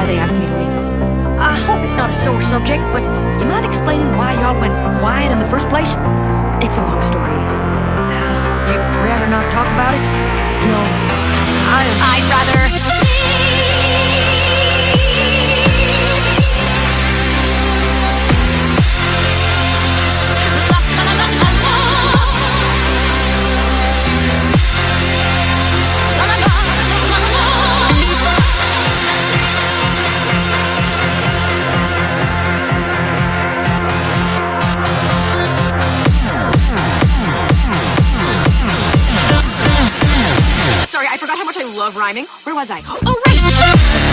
they asked me to leave. I hope it's not a sore subject, but you mind explaining why y'all went quiet in the first place? It's a long story. You'd rather not talk about it? No, I'd rather... Sorry, I forgot how much I love rhyming. Where was I? Oh, right!